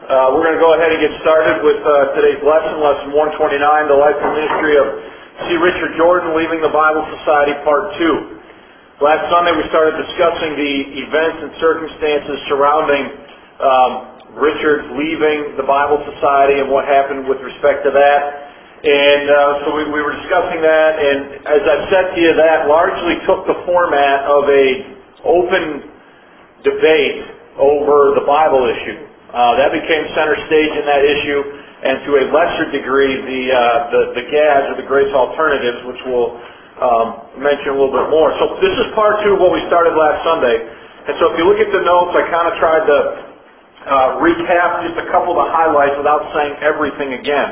We're going to go ahead and get started with today's lesson, Lesson 129, The Life and Ministry of C. Richard Jordan, Leaving the Bible Society, Part 2. Last Sunday we started discussing the events and circumstances surrounding Richard leaving the Bible Society and what happened with respect to that. And so we were discussing that, and as I've said to you, that largely took the format of an open debate over the Bible issue. That became center stage in that issue, and to a lesser degree, the GADs, or the Grace Alternatives, which we'll mention a little bit more. So this is part 2 of what we started last Sunday. And so if you look at the notes, I kind of tried to recap just a couple of the highlights without saying everything again.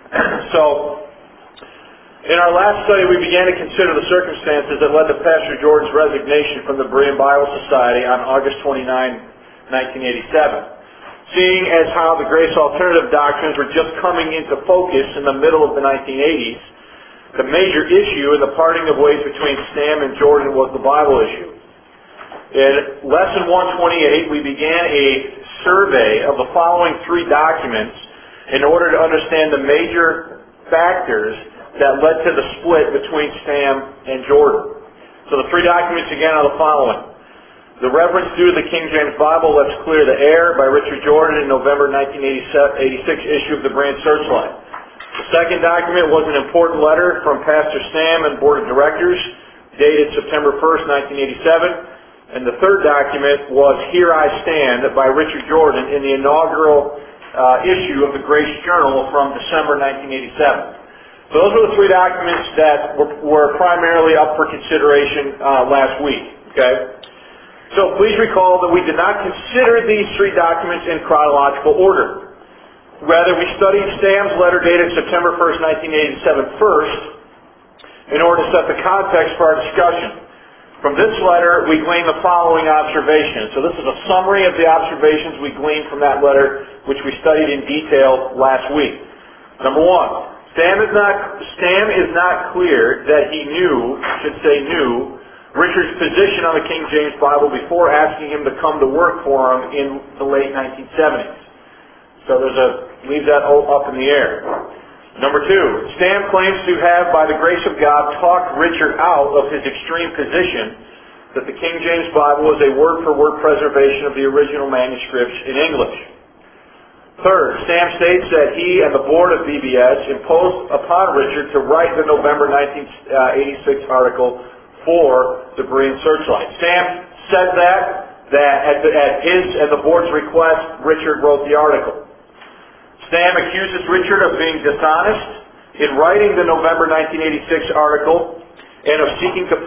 So in our last study, we began to consider the circumstances that led to Pastor Jordan's resignation from the Berean Bible Society on August 29, 1987. Seeing as how the Grace Alternative doctrines were just coming into focus in the middle of the 1980s, the major issue in the parting of ways between Stam and Jordan was the Bible issue. In Lesson 128, we began a survey of the following 3 documents in order to understand the major factors that led to the split between Stam and Jordan. So the 3 documents again are the following. The Reverence Due to the King James Bible, Let's Clear the Air by Richard Jordan in November 1986 issue of the Berean Searchlight. The second document was an important letter from Pastor Stam and Board of Directors dated September 1st, 1987. And the third document was Here I Stand by Richard Jordan in the inaugural issue of the Grace Journal from December 1987. So those were the 3 documents that were primarily up for consideration last week. Okay? So please recall that we did not consider these 3 documents in chronological order. Rather, we studied Stam's letter dated September 1st, 1987 first in order to set the context for our discussion. From this letter, we glean the following observations. So this is a summary of the observations we gleaned from that letter, which we studied in detail last week. Number 1, Stam is not clear that he knew Richard's position on the King James Bible before asking him to come to work for him in the late 1970s. So leaves that up in the air. Number 2, Stam claims to have, by the grace of God, talked Richard out of his extreme position that the King James Bible is a word-for-word preservation of the original manuscripts in English. Third, Stam states that he and the board of BBS imposed upon Richard to write the November 1986 article for the Berean Searchlight. Stam said that at his and the board's request, Richard wrote the article. Stam accuses Richard of being dishonest in writing the November 1986 article and of seeking to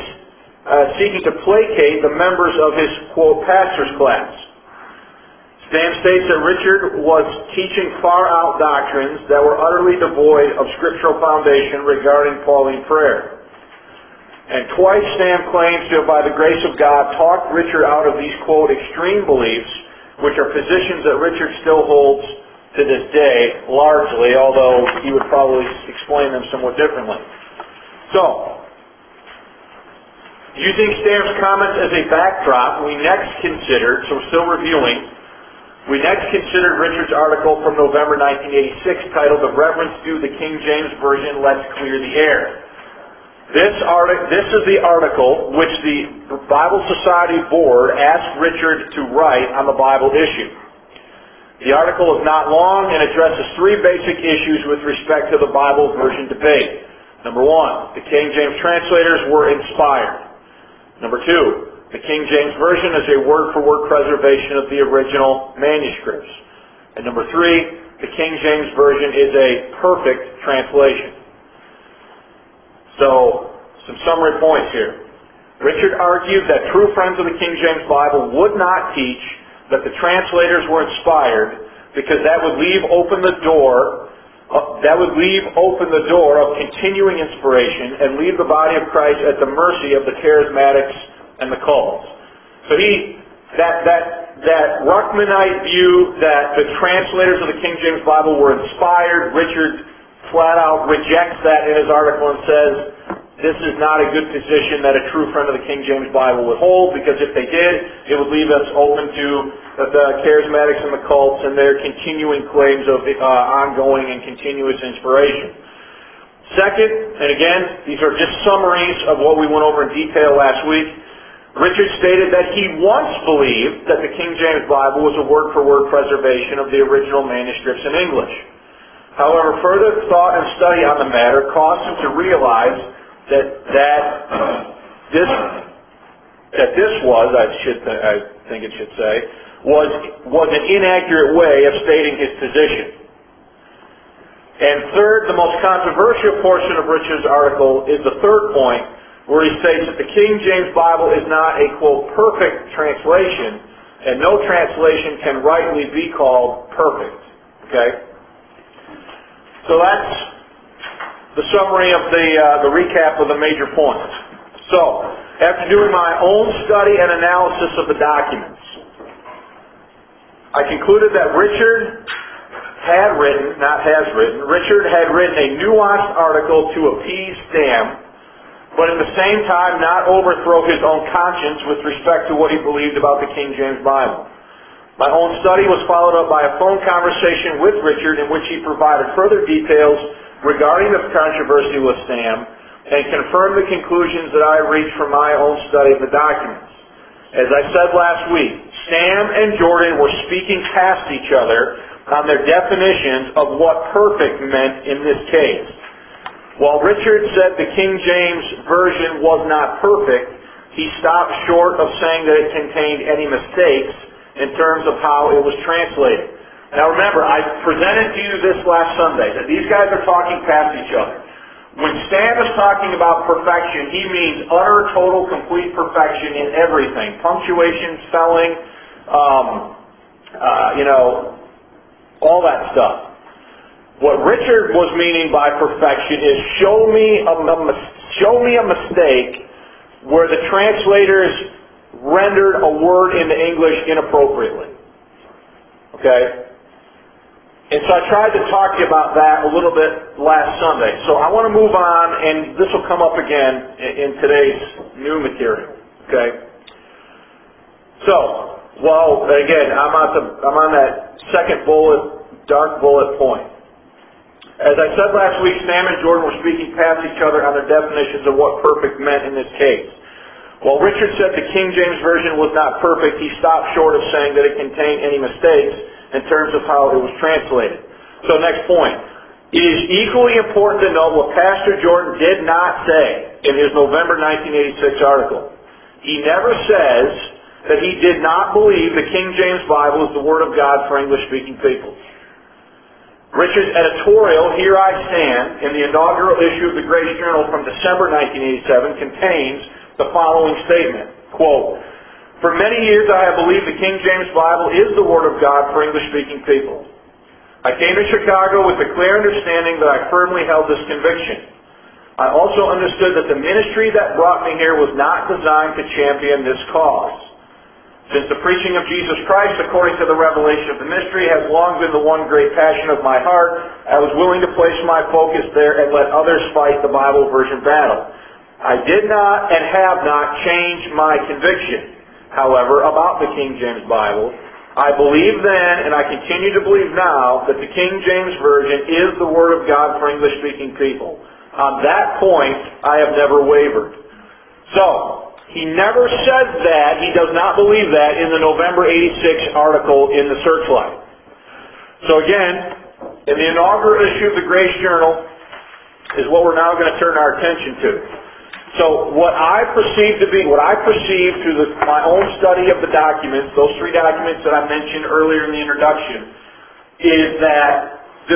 placate the members of his, quote, pastor's class. Stam states that Richard was teaching far-out doctrines that were utterly devoid of scriptural foundation regarding Pauline prayer. And twice Stam claims to have, by the grace of God, talked Richard out of these, quote, extreme beliefs, which are positions that Richard still holds to this day, largely, although he would probably explain them somewhat differently. So, using Stam's comments as a backdrop, we next considered Richard's article from November 1986 titled The Reverence Due the King James Version, Let's Clear the Air. This is the article which the Bible Society Board asked Richard to write on the Bible issue. The article is not long and addresses 3 basic issues with respect to the Bible version debate. Number 1, the King James translators were inspired. Number 2, the King James Version is a word-for-word preservation of the original manuscripts. And number 3, the King James Version is a perfect translation. So, some summary points here. Richard argued that true friends of the King James Bible would not teach that the translators were inspired because that would leave open the door of continuing inspiration and leave the body of Christ at the mercy of the charismatics and the cults. So that Ruckmanite view that the translators of the King James Bible were inspired, Richard flat out rejects that in his article and says this is not a good position that a true friend of the King James Bible would hold, because if they did, it would leave us open to the charismatics and the cults and their continuing claims of ongoing and continuous inspiration. Second, and again, these are just summaries of what we went over in detail last week, Richard stated that he once believed that the King James Bible was a word-for-word preservation of the original manuscripts in English. However, further thought and study on the matter caused him to realize that this was, I think it should say, was an inaccurate way of stating his position. And third, the most controversial portion of Richard's article is the third point, where he states that the King James Bible is not a, quote, perfect translation, and no translation can rightly be called perfect. Okay? So that's the summary of the recap of the major points. So, after doing my own study and analysis of the documents, I concluded that Richard had written a nuanced article to appease Stam, but at the same time not overthrow his own conscience with respect to what he believed about the King James Bible. My own study was followed up by a phone conversation with Richard in which he provided further details regarding the controversy with Stam and confirmed the conclusions that I reached from my own study of the documents. As I said last week, Stam and Jordan were speaking past each other on their definitions of what perfect meant in this case. While Richard said the King James Version was not perfect, he stopped short of saying that it contained any mistakes in terms of how it was translated. Now remember, I presented to you this last Sunday that these guys are talking past each other. When Stam is talking about perfection, he means utter, total, complete perfection in everything. Punctuation, spelling, all that stuff. What Richard was meaning by perfection is show me a mistake where the translators rendered a word into English inappropriately. Okay? And so I tried to talk to you about that a little bit last Sunday. So I want to move on, and this will come up again in today's new material. Okay? So, well, again, I'm on that second bullet, dark bullet point. As I said last week, Stam and Jordan were speaking past each other on their definitions of what perfect meant in this case. While Richard said the King James Version was not perfect, he stopped short of saying that it contained any mistakes in terms of how it was translated. So next point. It is equally important to note what Pastor Jordan did not say in his November 1986 article. He never says that he did not believe the King James Bible is the Word of God for English-speaking people. Richard's editorial, Here I Stand, in the inaugural issue of the Grace Journal from December 1987 contains the following statement, quote, "For many years I have believed the King James Bible is the Word of God for English-speaking people. I came to Chicago with the clear understanding that I firmly held this conviction. I also understood that the ministry that brought me here was not designed to champion this cause. Since the preaching of Jesus Christ, according to the revelation of the mystery, has long been the one great passion of my heart, I was willing to place my focus there and let others fight the Bible version battle. I did not and have not changed my conviction, however, about the King James Bible. I believed then, and I continue to believe now, that the King James Version is the Word of God for English-speaking people. On that point, I have never wavered." So, he never says that, he does not believe that in the November 86 article in the Searchlight. So again, in the inaugural issue of the Grace Journal is what we're now going to turn our attention to. So what I perceive through my own study of the documents, those three documents that I mentioned earlier in the introduction, is that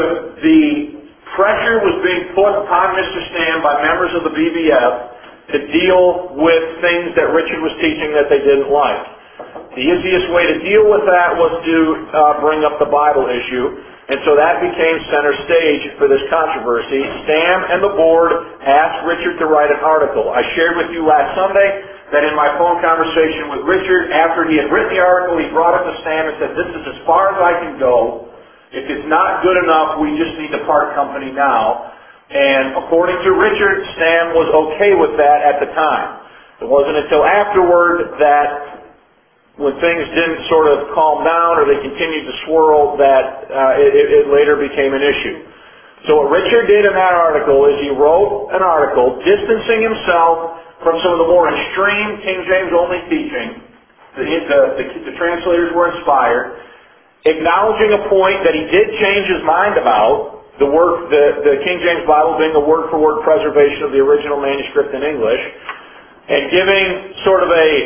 the pressure was being put upon Mr. Stam by members of the BBF to deal with things that Richard was teaching that they didn't like. The easiest way to deal with that was to bring up the Bible issue, and so that became center stage for this controversy. Stam and the board asked Richard to write an article. I shared with you last Sunday that in my phone conversation with Richard, after he had written the article, he brought it to Stam and said, "This is as far as I can go. If it's not good enough, we just need to part company now." And according to Richard, Sam was okay with that at the time. It wasn't until afterward that when things didn't sort of calm down or they continued to swirl that it later became an issue. So what Richard did in that article is he wrote an article distancing himself from some of the more extreme King James only teaching. The translators were inspired, acknowledging a point that he did change his mind about, the King James Bible being a word-for-word preservation of the original manuscript in English, and giving sort of a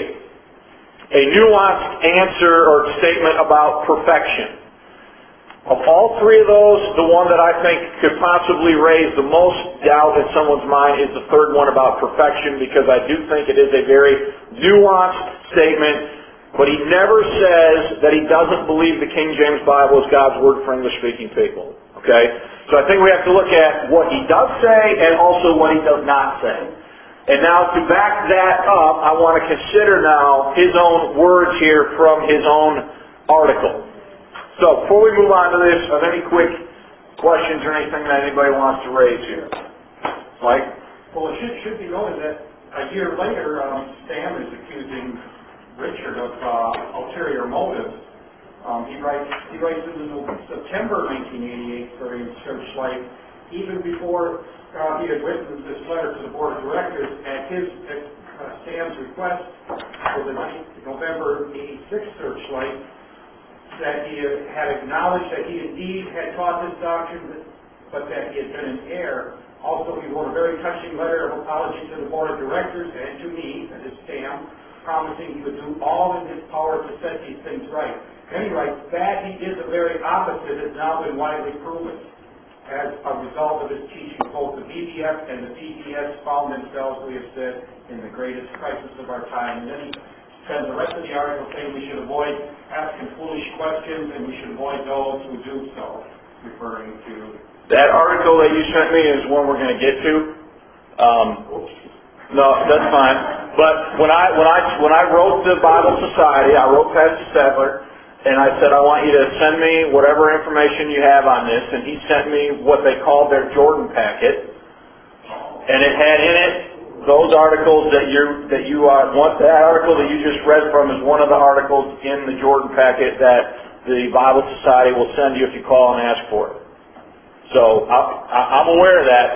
nuanced answer or statement about perfection. Of all three of those, the one that I think could possibly raise the most doubt in someone's mind is the third one about perfection, because I do think it is a very nuanced statement, but he never says that he doesn't believe the King James Bible is God's Word for English-speaking people. Okay? So I think we have to look at what he does say and also what he does not say. And now to back that up, I want to consider now his own words here from his own article. So, before we move on to this, are there any quick questions or anything that anybody wants to raise here? Mike? Well, it should be noted that a year later, Sam is accusing Richard of ulterior motives. He writes in September 1988 for Searchlight, even before he had written this letter to the Board of Directors at Sam's request for the November 86 Searchlight, that he had acknowledged that he indeed had taught this doctrine, but that he had been in error. Also, he wrote a very touching letter of apology to the Board of Directors and to me, that is Sam, promising he would do all in his power to set these things right. And he writes, that he did the very opposite has now been widely proven as a result of his teaching. Both the BBF and the BBS found themselves, we have said, in the greatest crisis of our time. And then he spends the rest of the article saying we should avoid asking foolish questions and we should avoid those who do so, referring to... That article that you sent me is one we're going to get to. No, that's fine. But when I wrote the Bible Society, I wrote Pastor Sadler, and I said, I want you to send me whatever information you have on this, and he sent me what they called their Jordan packet, and it had in it those articles that that article that you just read from is one of the articles in the Jordan packet that the Bible Society will send you if you call and ask for it. So I'm aware of that.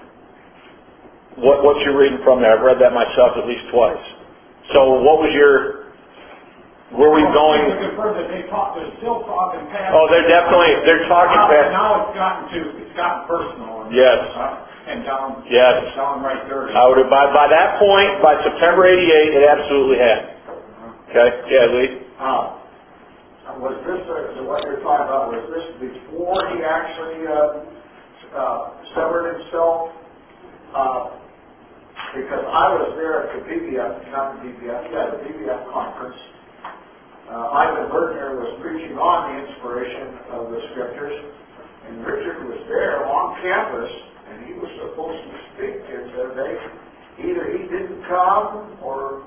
What you're reading from there, I've read that myself at least twice. So what was where are we going? They're still talking past. Oh, they're talking past. Now it's gotten personal. Yes. And downright dirty. I would have, by that point, by September '88, it absolutely had. Okay? Yeah, Lee? Was this, what you're talking about, was this before he actually severed himself? Because I was there at the BBF conference. Ivan Bergner was preaching on the inspiration of the Scriptures, and Richard was there on campus, and he was supposed to speak, and either he didn't come or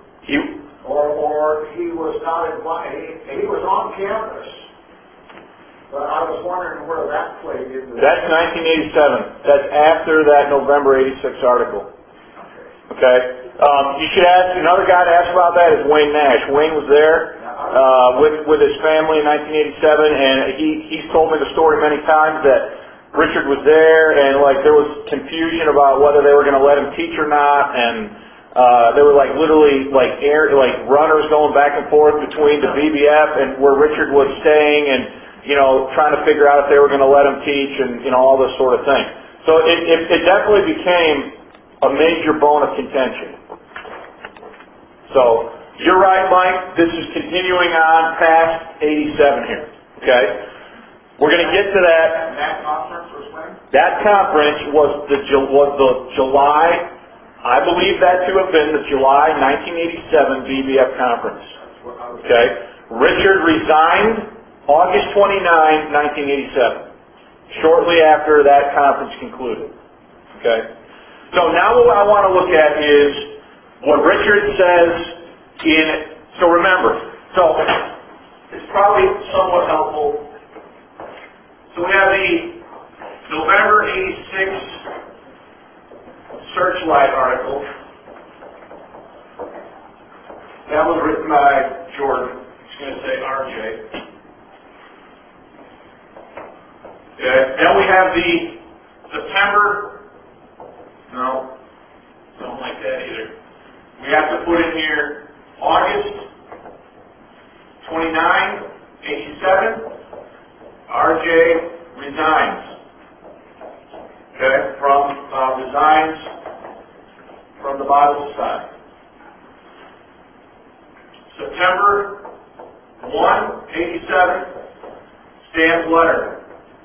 he was not invited. He was on campus. But I was wondering where that played into that. That's 1987. That's after that November '86 article. Okay. You should ask, another guy to ask about that is Wayne Nash. Wayne was there with his family in 1987, and he's told me the story many times that Richard was there, and there was confusion about whether they were going to let him teach or not, and there were literally runners going back and forth between the BBF and where Richard was staying, and trying to figure out if they were going to let him teach, and all this sort of thing. So it definitely became a major bone of contention. So you're right, Mike. This is continuing on past '87 here. Okay. We're going to get to that. And that conference was when? That conference was the July, I believe that to have been the July 1987 BBF conference. Okay? Richard resigned August 29, 1987, shortly after that conference concluded. Okay? So now what I want to look at is what Richard says so remember, it's probably somewhat helpful. So we have the November '86 Okay? Then we have the September, no, don't like that either. We have to put in here August 29, 87, R.J. resigns. Okay? Resigns from the Bible Society. September 1, 87, Stan's letter.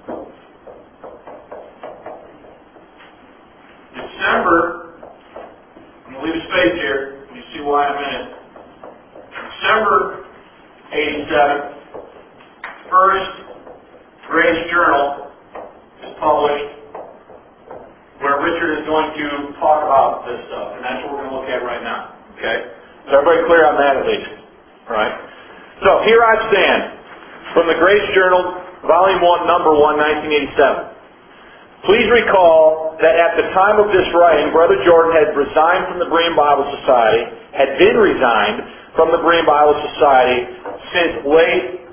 December, I'm going to leave a space here, and you see why in a minute. December 87, First Grace Journal is published, where Richard is going to talk about this stuff, and that's what we're going to look at right now. Okay? Is everybody clear on that at least? All right? So, here I stand from the Grace Journal, Volume 1, Number 1, 1987. Please recall that at the time of this writing, Brother Jordan had resigned from the Berean Bible Society, had been resigned from the Berean Bible Society since late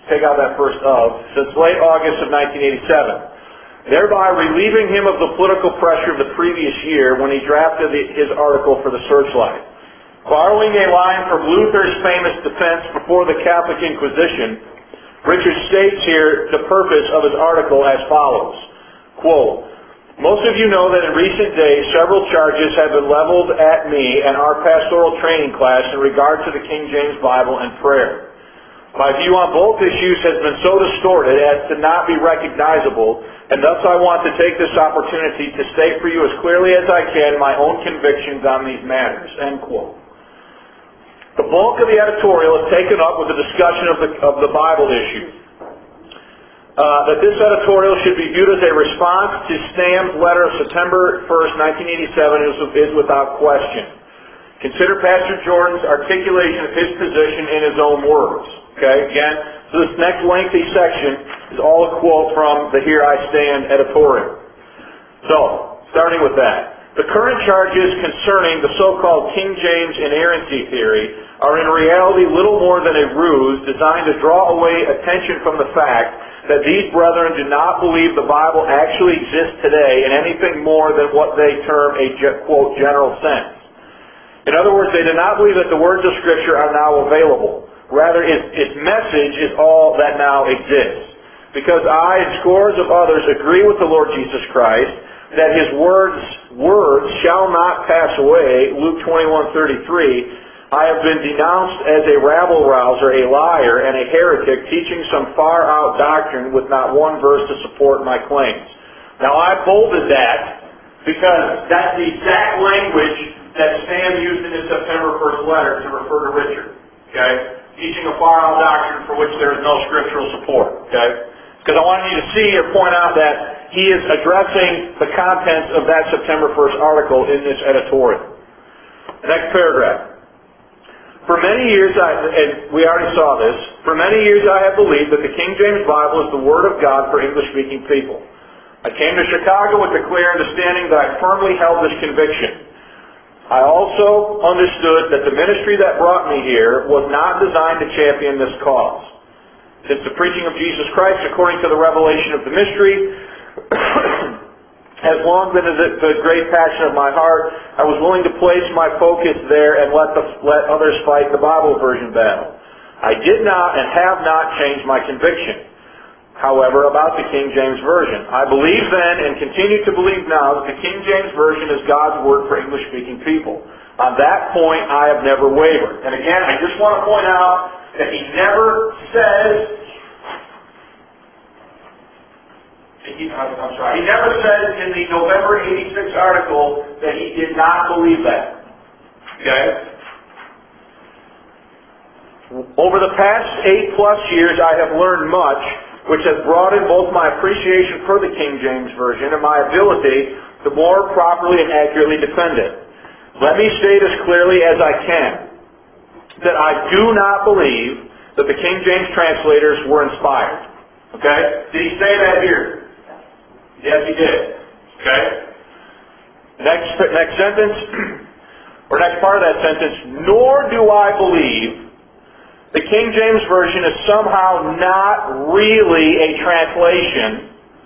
August of 1987, thereby relieving him of the political pressure of the previous year when he drafted his article for the Searchlight. Borrowing a line from Luther's famous defense before the Catholic Inquisition, Richard states here the purpose of his article as follows. Quote, most of you know that in recent days several charges have been leveled at me and our pastoral training class in regard to the King James Bible and prayer. My view on both issues has been so distorted as to not be recognizable, and thus I want to take this opportunity to state for you as clearly as I can my own convictions on these matters. End quote. The bulk of the editorial is taken up with the discussion of the Bible issue. That this editorial should be viewed as a response to Stan's letter of September 1st, 1987 is without question. Consider Pastor Jordan's articulation of his position in his own words. Okay, again, so this next lengthy section is all a quote from the Here I Stand editorial. So, starting with that. The current charges concerning the so-called King James inerrancy theory are in reality little more than a ruse designed to draw away attention from the fact that these brethren do not believe the Bible actually exists today in anything more than what they term a, quote, general sense. In other words, they do not believe that the words of Scripture are now available. Rather, its message is all that now exists. Because I and scores of others agree with the Lord Jesus Christ that His words shall not pass away, Luke 21:33, I have been denounced as a rabble-rouser, a liar, and a heretic, teaching some far-out doctrine with not one verse to support my claims. Now, I bolded that because that's the exact language that Stan used in his September 1st letter to refer to Richard. Okay? Teaching a far-out doctrine for which there is no scriptural support. Okay? Because I wanted you to see or point out that he is addressing the contents of that September 1st article in this editorial. Next paragraph. For many years, and we already saw this, for many years I have believed that the King James Bible is the Word of God for English-speaking people. I came to Chicago with the clear understanding that I firmly held this conviction. I also understood that the ministry that brought me here was not designed to champion this cause. Since the preaching of Jesus Christ, according to the revelation of the mystery, has long been the great passion of my heart, I was willing to place my focus there and let others fight the Bible version battle. I did not and have not changed my conviction, however, about the King James Version. I believe then and continue to believe now that the King James Version is God's Word for English-speaking people. On that point, I have never wavered. And again, I just want to point out that he never says, he never says in the November 86 article that he did not believe that. Okay? Over the past 8+ years, I have learned much, which has broadened both my appreciation for the King James Version and my ability to more properly and accurately defend it. Let me state as clearly as I can that I do not believe that the King James translators were inspired. Okay? Did he say that here? Yes, he did. Okay? Next sentence, or next part of that sentence, nor do I believe the King James Version is somehow not really a translation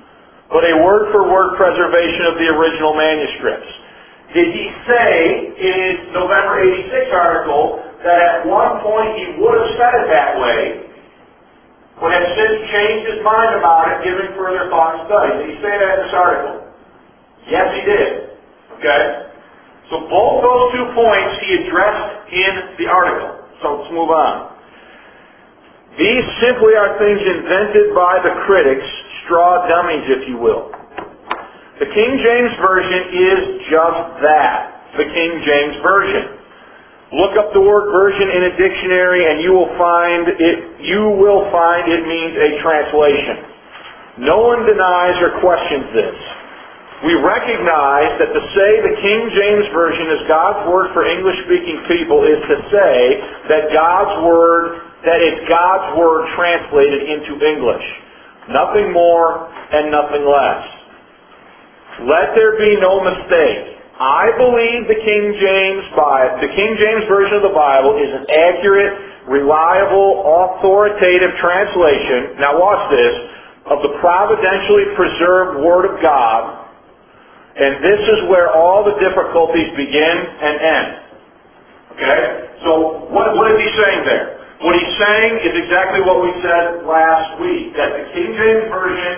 but a word-for-word preservation of the original manuscripts. Did he say in his November 86 article that at one point he would have said it that way, but has since changed his mind about it, given further thought and study? Did he say that in this article? Yes, he did. Okay? So both those 2 points he addressed in the article. So let's move on. These simply are things invented by the critics, straw dummies, if you will. The King James Version is just that, the King James Version. Look up the word version in a dictionary and you will find it means a translation. No one denies or questions this. We recognize that to say the King James Version is God's Word for English-speaking people is to say that it's God's Word translated into English. Nothing more and nothing less. Let there be no mistake. I believe the King James Version of the Bible is an accurate, reliable, authoritative translation, now watch this, of the providentially preserved Word of God. And this is where all the difficulties begin and end. Okay? So, what is he saying there? What he's saying is exactly what we said last week, that the King James Version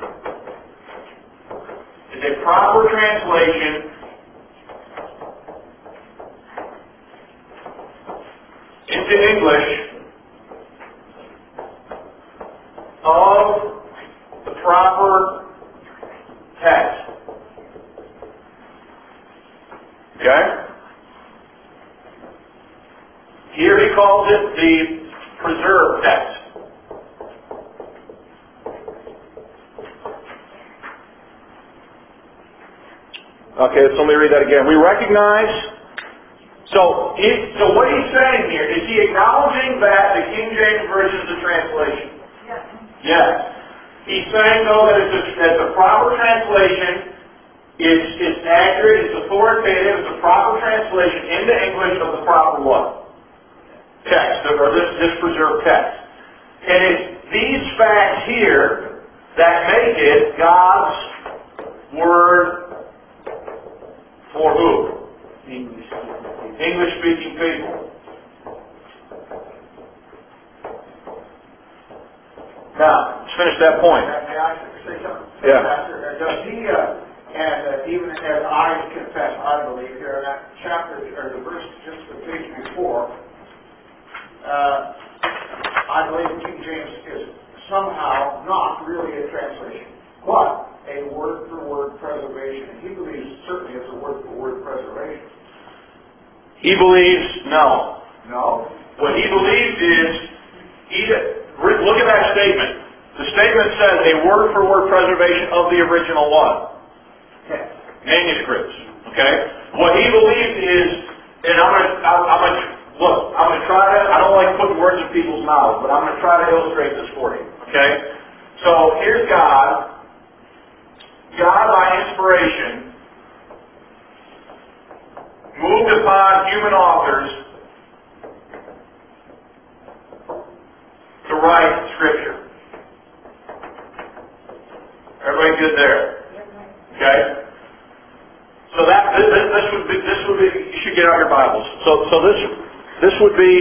is a proper translation into English of the proper text. Okay? Here he calls it the preserved text. Okay, so let me read that again. We recognize, so what he's saying here, is he acknowledging that the King James Version is a translation? Yes. Yes. He's saying, though, that it's a proper translation. It's accurate, it's authoritative, it's a proper translation into English of the proper what? Text, or this preserved text. And it's these facts here that make it God's Word for who? English-speaking people. Now, let's finish that point. May I say something? Yeah. Pastor, does he, and even as I confess, I believe here in that chapter, or the verse just the page before, I believe King James is somehow not really a translation, but a word-for-word preservation. And he believes certainly it's a word-for-word preservation. He believes no. No? What he believes is, look at that statement. The statement says a word-for-word preservation of the original one. Manuscripts. Okay? What he believes is, and I'm gonna try to, I don't like putting words in people's mouths, but I'm gonna try to illustrate this for you. Okay? So here's God. God by inspiration moved upon human authors to write Scripture. Everybody good there? Okay? So this would be, you should get out your Bibles. So this would be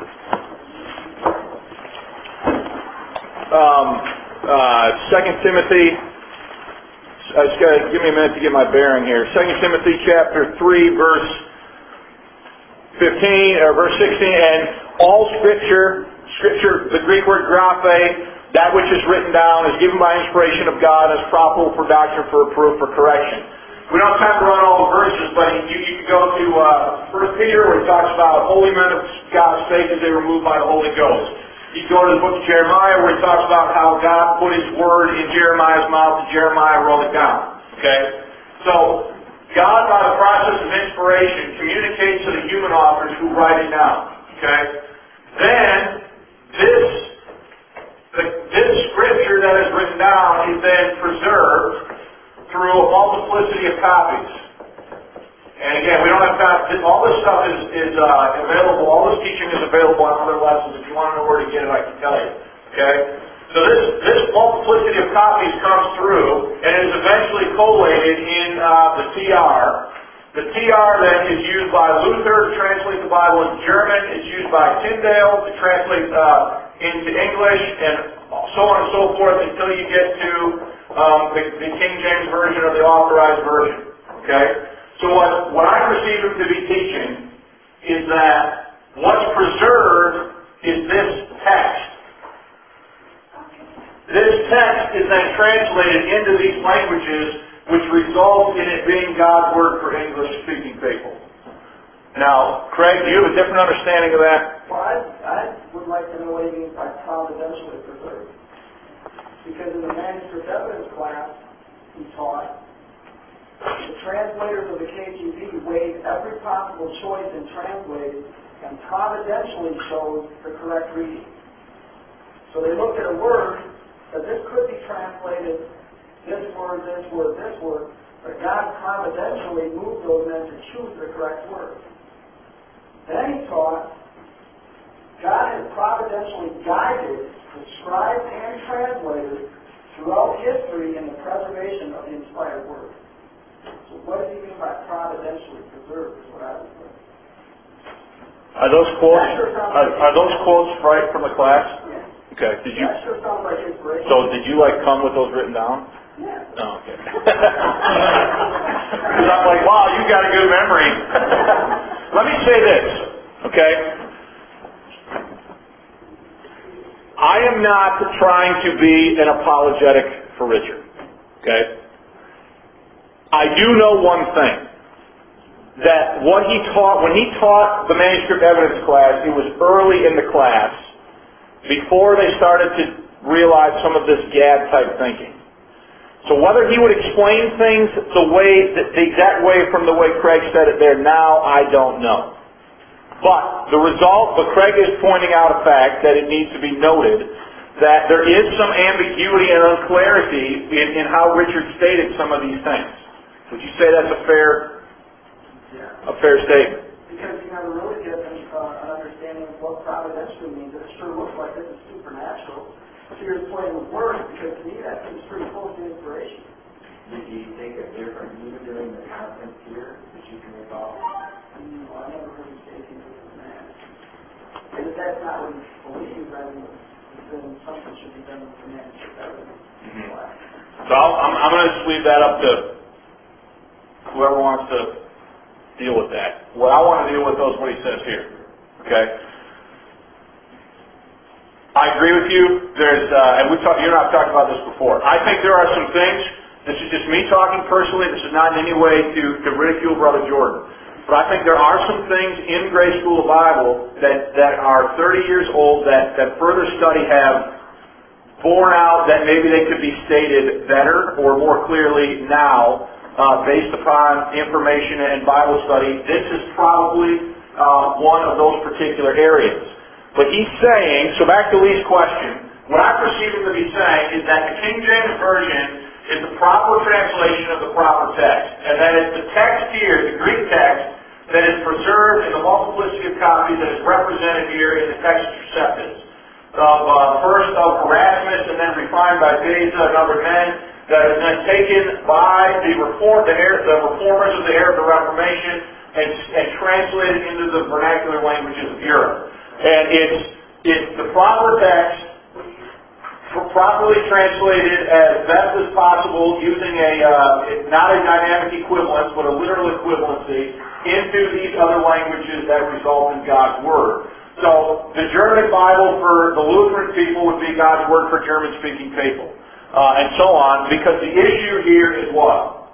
2 Timothy. Give me a minute to get my bearing here. 2 Timothy chapter 3, verse 15 or verse 16, and all Scripture, the Greek word graphe, that which is written down is given by inspiration of God and is profitable for doctrine, for reproof, for correction. We don't have time to run all the verses, but you can go to 1 Peter where he talks about holy men of God's faith as they were moved by the Holy Ghost. You go to the book of Jeremiah where he talks about how God put His word in Jeremiah's mouth and Jeremiah wrote it down. Okay? So, God by the process of inspiration communicates to the human authors who write it down. Okay? Then, this scripture that is written down is then preserved through a multiplicity of copies. And again, we don't have time. All this stuff is available. All this teaching is available on other lessons. If you want to know where to get it, I can tell you. Okay? So this multiplicity of copies comes through and is eventually collated in the TR. The TR then is used by Luther to translate the Bible into German. It's used by Tyndale to translate into English, and so on and so forth until you get to the King James Version or the Authorized Version. Okay? So what I perceive him to be teaching is that what's preserved is this text. This text is then translated into these languages, which results in it being God's Word for English-speaking people. Now, Craig, do you have a different understanding of that? Well, I would like to know what he means by providentially preserved. Because in the manuscript evidence class he taught, the translators of the KJV weighed every possible choice in translating and providentially chose the correct reading. So they looked at a word, that this could be translated this word, but God providentially moved those men to choose the correct word. Then he taught God has providentially guided the scribes and translators throughout history in the preservation of the inspired word. So what does he mean by providentially preserved is what I would say. Are those quotes right from the class? Yeah. Okay. Did you? That sure sounds like inspiration. So did you come with those written down? Yeah. Oh, okay. Because I'm like, wow, you got a good memory. Let me say this, okay? I am not trying to be an apologetic for Richard, okay? I do know one thing, that what he taught, when he taught the manuscript evidence class, it was early in the class, before they started to realize some of this gad-type thinking. So whether he would explain things the exact way from the way Craig said it there now, I don't know. But Craig is pointing out a fact that it needs to be noted, that there is some ambiguity and unclarity in how Richard stated some of these things. Would you say that's a fair statement? Because you never really get an understanding of what providentially means. It sure looks like this is supernatural. So you're just playing with words, because to me that seems pretty close to inspiration. Did you take a different view during the conference here that you can recall? No, I never heard him say anything different than that. And if that's not what he believes, then something should be done with the manuscript evidence. So I'm going to just leave that up to whoever wants to deal with that. What I want to deal with is what he says here. Okay? I agree with you. And you and I have talked about this before. I think there are some things, this is just me talking personally, this is not in any way to ridicule Brother Jordan. But I think there are some things in Grace School of Bible that are 30 years old that further study have borne out that maybe they could be stated better or more clearly now based upon information and Bible study. This is probably one of those particular areas. But he's saying, so back to Lee's question, what I perceive him to be saying is that the King James Version is the proper translation of the proper text. And that it's the text here, the Greek text, that is preserved in the multiplicity of copies that is represented here in the Textus Receptus. First of Erasmus and then refined by Beza and other men, that is then taken by the reformers of the era of the Reformation and translated into the vernacular languages of Europe. And it's the proper text, properly translated as best as possible using not a dynamic equivalence, but a literal equivalency into these other languages that result in God's Word. So the German Bible for the Lutheran people would be God's Word for German-speaking people. And so on, because the issue here is what?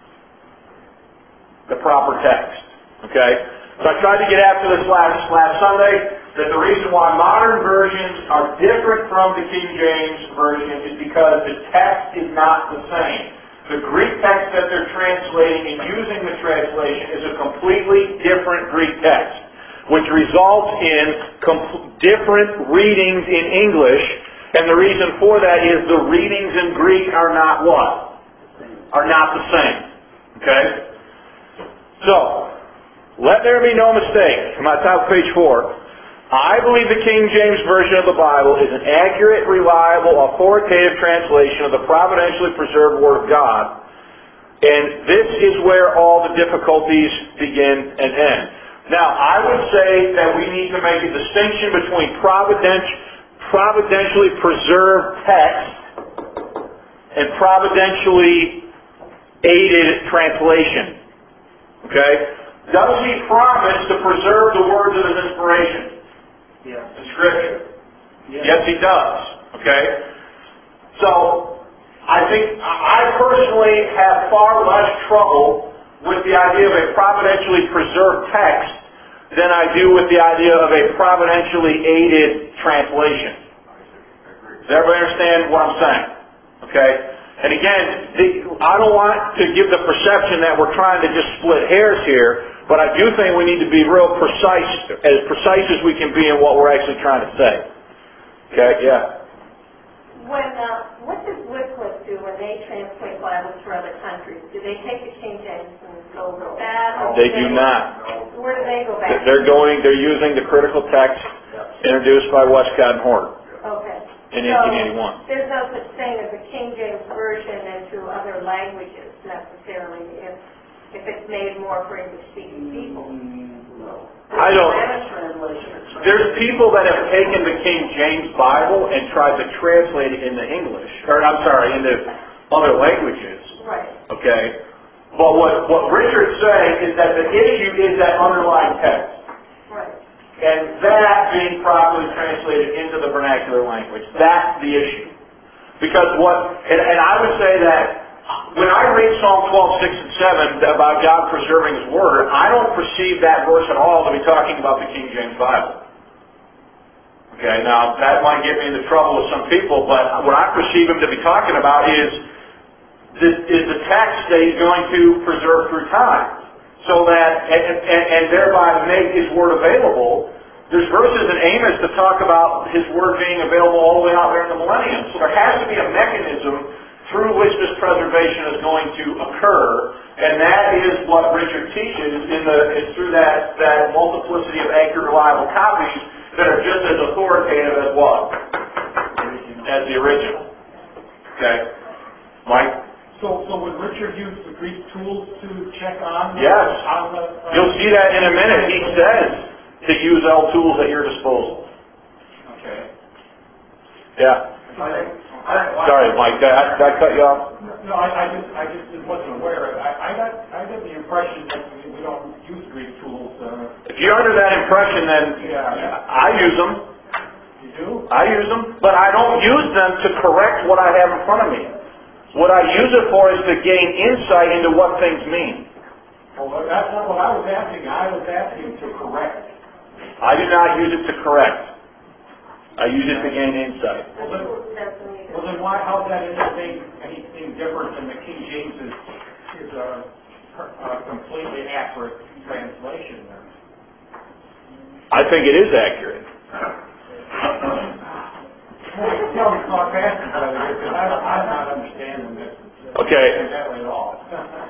The proper text. Okay? So I tried to get after this last Sunday, that the reason why modern versions are different from the King James Version is because the text is not the same. The Greek text that they're translating and using the translation is a completely different Greek text, which results in different readings in English. And the reason for that is the readings in Greek are not what? Are not the same. Okay? So, let there be no mistake. I'm on top of page 4. I believe the King James Version of the Bible is an accurate, reliable, authoritative translation of the providentially preserved Word of God. And this is where all the difficulties begin and end. Now, I would say that we need to make a distinction between providentially preserved text and providentially aided translation. Okay? Does he promise to preserve the words of his inspiration? Yes. In Scripture? Yes. Yes, he does. Okay? So, I think I personally have far less trouble with the idea of a providentially preserved text than I do with the idea of a providentially aided translation. Does everybody understand what I'm saying? Okay? And again, I don't want to give the perception that we're trying to just split hairs here, but I do think we need to be real precise as we can be in what we're actually trying to say. Okay? Yeah. What does Wycliffe do when they translate Bibles for other countries? Do they take the King James and go with that? They do not. Where do they go back? They're using the critical text introduced by Westcott and Hort. Okay. In 1881. There's no such thing as a King James Version into other languages necessarily if it's made more for English-speaking people. No. I don't. Translation. There's people that have taken the King James Bible and tried to translate it into English, into other languages. Right. Okay? But what Richard's saying is that the issue is that underlying text. Right. And that being properly translated into the vernacular language. That's the issue. Because and I would say that when I read Psalm 12, 6, and 7 about God preserving His Word, I don't perceive that verse at all to be talking about the King James Bible. Okay, now that might get me into trouble with some people, but what I perceive Him to be talking about is the text that He's going to preserve through time. So that, and thereby make His Word available. There's verses in Amos that talk about His Word being available all the way out there in the millennium. So there has to be a mechanism through which this preservation is going to occur, and that is what Richard teaches is through that multiplicity of accurate, reliable copies that are just as authoritative as what? As the original. Okay? Mike? So would Richard use the Greek tools to check on? Yes. You'll see that in a minute. He says to use all tools at your disposal. Okay. Yeah. Sorry, Mike. Did I cut you off? No, I just wasn't aware. I got the impression that we don't use Greek tools. If you're under that impression, then I use them. You do? I use them, but I don't use them to correct what I have in front of me. What I use it for is to gain insight into what things mean. Well, that's not what I was asking. I was asking to correct. I do not use it to correct. I use it to gain insight. Well, then how is that anything different than the King James is a completely accurate translation then? I think it is accurate. Tell me talk faster, brother, because I'm not understanding this. Okay. Exactly at all.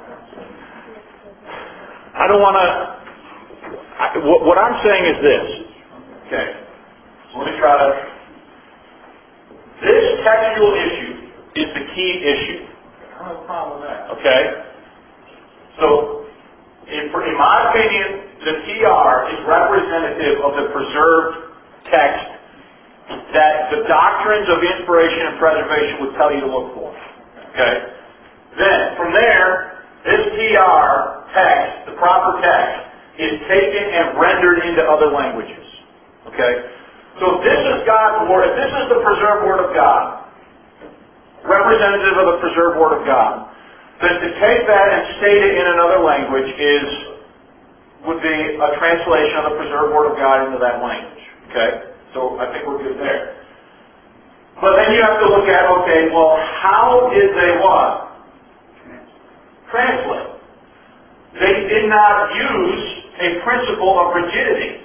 I don't want to. What I'm saying is this. Okay. Let me try to. This textual issue is the key issue. I don't have a problem with that. Okay? So, in my opinion, the TR is representative of the preserved text that the doctrines of inspiration and preservation would tell you to look for. Okay? Then, from there, this TR text, the proper text, is taken and rendered into other languages. Okay? So if this is God's Word, if this is the preserved Word of God, representative of the preserved Word of God, then to take that and state it in another language would be a translation of the preserved Word of God into that language. Okay? So I think we're good there. But then you have to look at, okay, well, how did they what? Translate. They did not use a principle of rigidity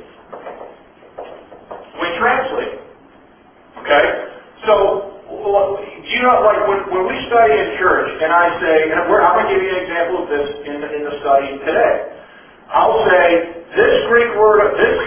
when translating. Okay? So, you know, like when we study in church, and I say, and I'm going to give you an example of this in the study today. I'll say, this Greek word,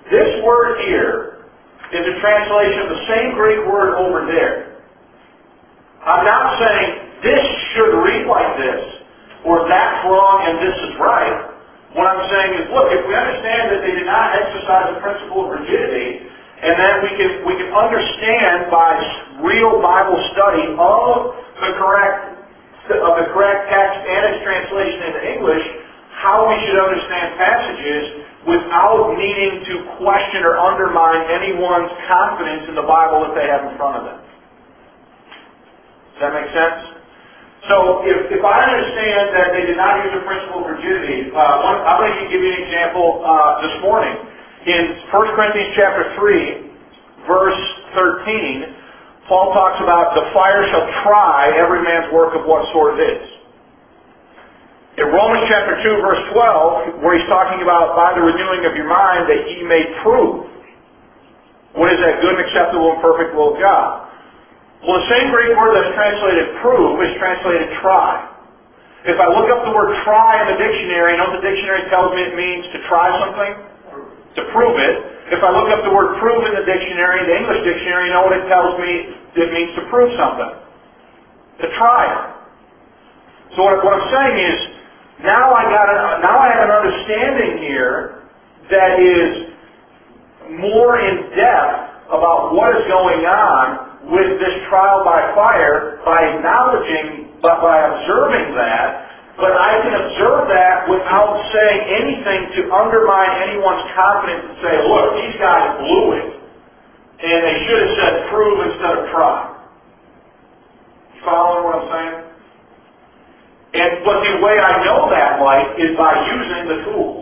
This word here is a translation of the same Greek word over there. I'm not saying this should read like this, or that's wrong and this is right. What I'm saying is, look, if we understand that they did not exercise the principle of rigidity, and then we can understand by real Bible study of the correct text and its translation into English, how we should understand passages without needing to question or undermine anyone's confidence in the Bible that they have in front of them. Does that make sense? So if I understand that they did not use the principle of rigidity, I'm going to give you an example this morning. In 1 Corinthians chapter 3, verse 13, Paul talks about the fire shall try every man's work of what sort it is. In Romans chapter 2, verse 12, where he's talking about by the renewing of your mind that ye may prove what is that good and acceptable and perfect will of God. Well, the same Greek word that's translated prove is translated try. If I look up the word try in the dictionary, you know what the dictionary tells me it means to try something? To prove it. If I look up the word prove in the dictionary, the English dictionary, you know what it tells me it means to prove something? To try it. So what I'm saying is, now I have an understanding here that is more in depth about what is going on with this trial by fire by observing that, but I can observe that without saying anything to undermine anyone's confidence and say, look, these guys blew it, and they should have said prove instead of try. You following what I'm saying? But the way I know that, Mike, is by using the tools.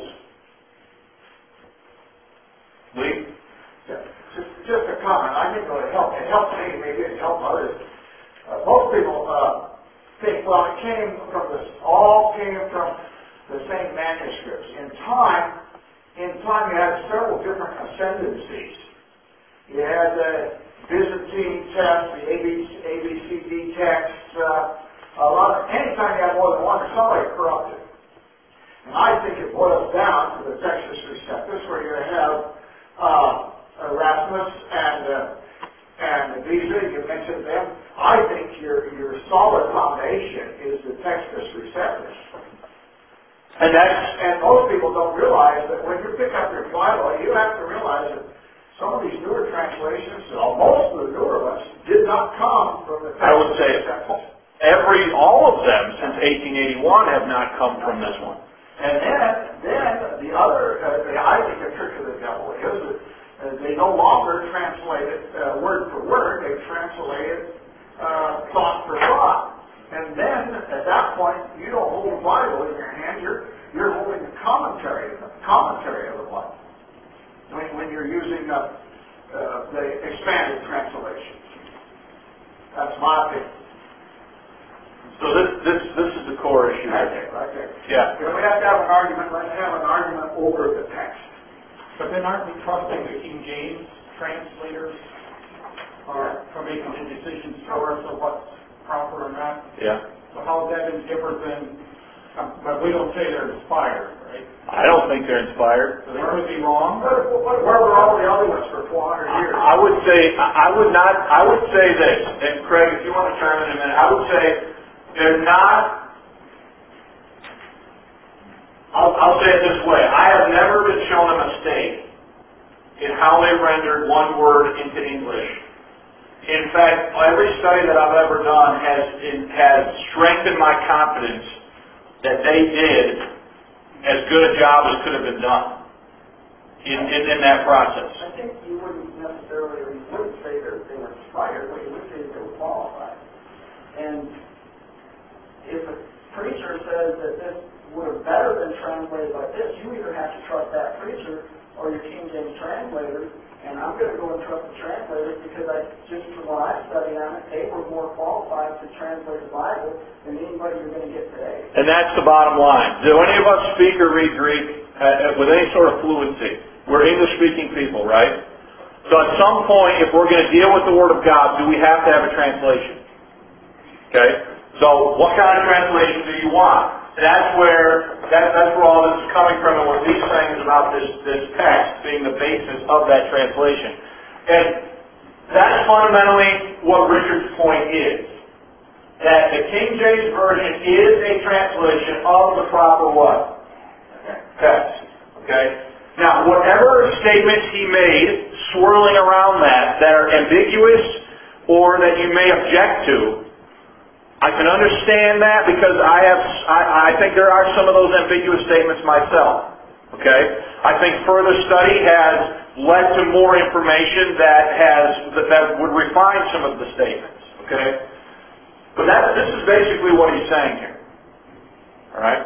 Lee? Just a comment. I think it helped me, maybe it helped others. Most people think, well, all came from the same manuscripts. In time, you had several different ascendancies. You had the Byzantine text, the ABCD texts, anytime you have more than one, there's somebody corrupted. And I think it boils down to the Textus Receptus, where you have Erasmus and Beza, you mentioned them. I think your solid foundation is the Textus Receptus. And most people don't realize that when you pick up your Bible, you have to realize that some of these newer translations, most of the newer ones, did not come from the Textus Receptus. All of them since 1881 have not come from this one. And then the other, I think the trick of the devil is that they no longer translate it word for word, they translate it thought for thought. And then at that point, you don't hold the Bible in your hand, you're holding the commentary of the Bible. When you're using the expanded translation. That's my opinion. So this is the core issue. Right there. Yeah. If we have to have an argument, let's have an argument over the text. But then aren't we trusting the King James translators for making the decisions for us of what's proper or not? Yeah. So how is that any different than, but we don't say they're inspired, right? I don't think they're inspired. So they could be wrong. Where were all the other ones for 400 years? I would say this, and Craig, if you want to chime in a minute, I would say they're not, I'll say it this way, I have never been shown a mistake in how they rendered one word into English. In fact, every study that I've ever done has strengthened my confidence that they did as good a job as could have been done in that process. I think you wouldn't say that they were inspired, but you would say that they were qualified. And if a preacher says that this would have better been translated like this, you either have to trust that preacher or your King James translator. And I'm going to go and trust the translators because just from what I studied on it, they were more qualified to translate the Bible than anybody you're going to get today. And that's the bottom line. Do any of us speak or read Greek with any sort of fluency? We're English-speaking people, right? So at some point, if we're going to deal with the Word of God, do we have to have a translation? Okay? So what kind of translation do you want? That's where That's where all this is coming from, and what he's saying is about this text being the basis of that translation. And that's fundamentally what Richard's point is. That the King James Version is a translation of the proper what? Text. Okay? Now, whatever statements he made swirling around that are ambiguous or that you may object to, I can understand that because I think there are some of those ambiguous statements myself. Okay? I think further study has led to more information that would refine some of the statements. Okay? But this is basically what he's saying here. Alright?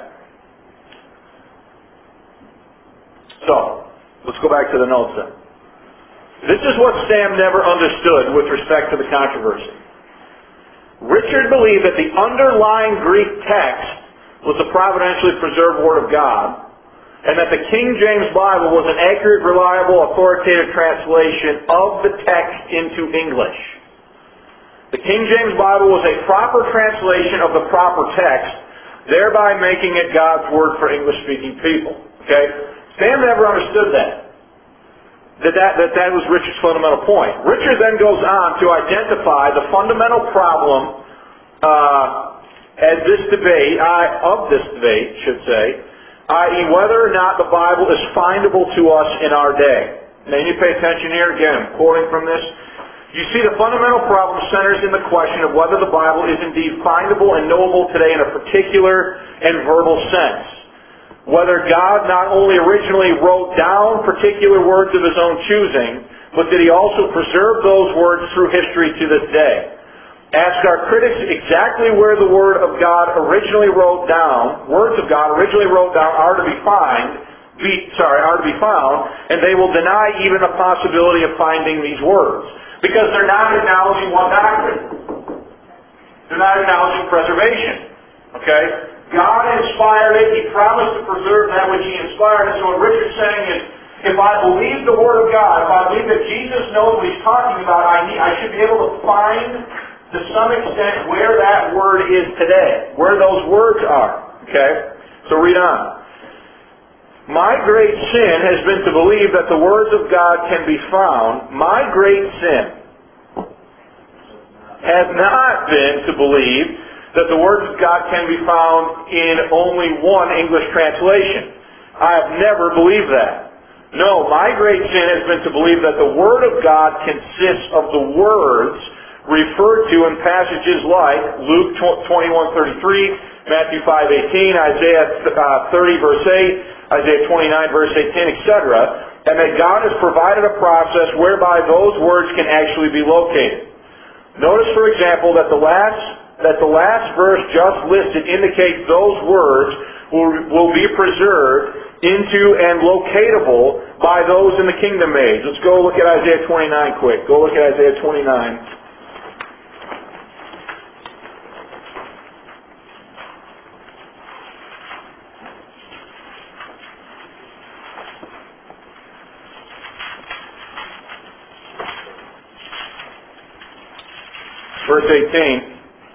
So, let's go back to the notes then. This is what Sam never understood with respect to the controversy. Richard believed that the underlying Greek text was the providentially preserved Word of God, and that the King James Bible was an accurate, reliable, authoritative translation of the text into English. The King James Bible was a proper translation of the proper text, thereby making it God's Word for English-speaking people. Okay? Sam never understood that. That was Richard's fundamental point. Richard then goes on to identify the fundamental problem of this debate, i.e. whether or not the Bible is findable to us in our day. Now you pay attention here, again, I'm quoting from this. You see the fundamental problem centers in the question of whether the Bible is indeed findable and knowable today in a particular and verbal sense. Whether God not only originally wrote down particular words of His own choosing, but did He also preserve those words through history to this day. Ask our critics exactly where the words of God originally wrote down are to be found, and they will deny even the possibility of finding these words. Because they're not acknowledging one doctrine. They're not acknowledging preservation. Okay? God inspired it. He promised to preserve that which He inspired. And so what Richard's saying is, if I believe the Word of God, if I believe that Jesus knows what He's talking about, I should be able to find, to some extent, where that Word is today, where those words are. Okay? So read on. My great sin has been to believe that the words of God can be found. My great sin has not been to believe that the words of God can be found in only one English translation. I have never believed that. No, my great sin has been to believe that the Word of God consists of the words referred to in passages like Luke 21:33, Matthew 5:18, Isaiah 30 verse 8, Isaiah 29 verse 18, etc., and that God has provided a process whereby those words can actually be located. Notice, for example, that the last verse just listed indicates those words will be preserved into and locatable by those in the kingdom age. Let's go look at Isaiah 29 quick. Go look at Isaiah 29. Verse 18.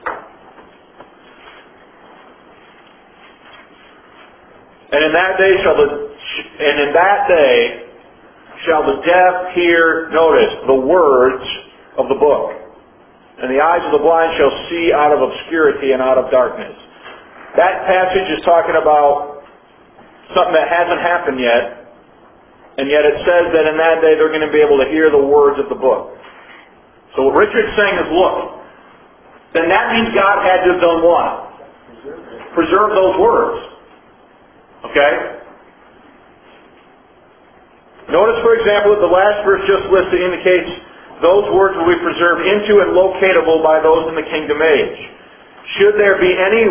And in that day shall the deaf hear, notice, the words of the book. And the eyes of the blind shall see out of obscurity and out of darkness. That passage is talking about something that hasn't happened yet, and yet it says that in that day they're going to be able to hear the words of the book. So what Richard's saying is, look, then that means God had to have done what? Preserve those words. Okay? Notice, for example, that the last verse just listed indicates those words will be preserved into and locatable by those in the kingdom age. Should they be any